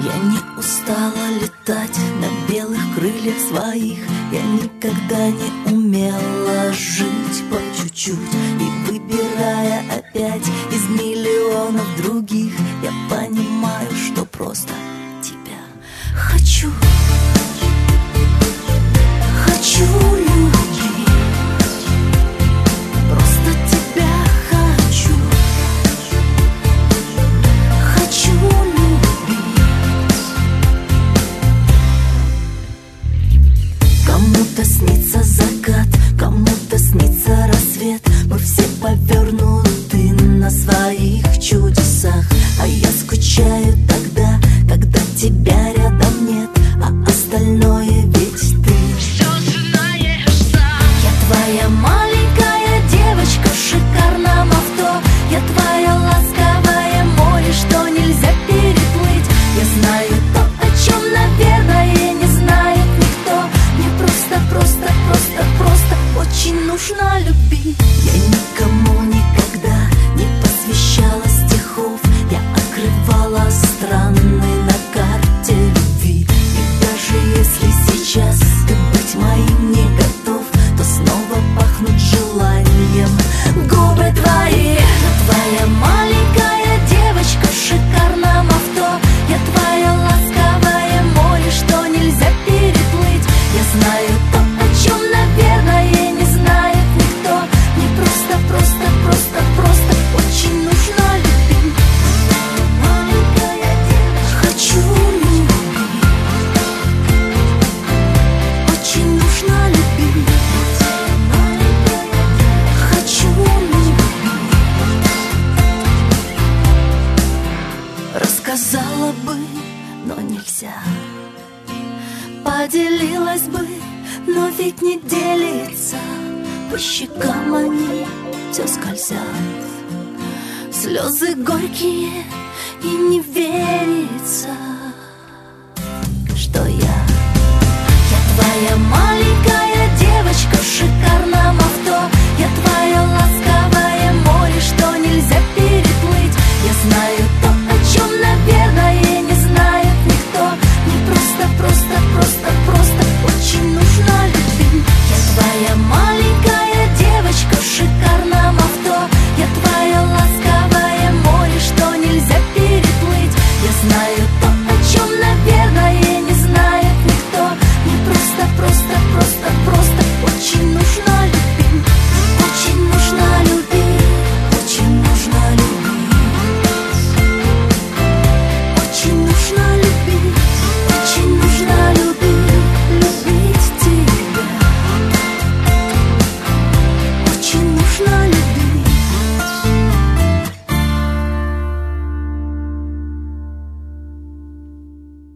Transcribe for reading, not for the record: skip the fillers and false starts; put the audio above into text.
Я не устала летать на белых крыльях своих. Я никогда не умела жить по чуть-чуть. И выбирая опять из миллионов других, я понимаю, что просто тебя хочу. Хочу любить, просто тебя хочу. Хочу любить. Кому-то снится закат, кому-то снится рассвет. Мы все повернуты на своих чудесах. А я скучаю тогда, когда тебя рядом нет, а остальное ведь ты. Твоя маленькая девочка в шикарном авто. Я твоя ласковое море, что нельзя переплыть. Я знаю то, о чем, наверное, не знает никто. Мне просто очень нужно любить. Я никому никогда не посвящала стихов. Я открывала страны на карте любви. И даже если сейчас ты быть моим не готов, то снова пахнут желанием губы твои. Я твоя маленькая девочка в шикарном авто. Я твоя ласковое море, что нельзя переплыть. Я знаю то, о чем, наверное, не знает никто. Мне просто очень нужно любить. Маленькая девочка, хочу любить. Очень нужно любить. Хочу любить. Рассказала бы, но нельзя. Поделилась бы, но ведь не делится. По щекам они все скользят. Слезы горькие и не верится.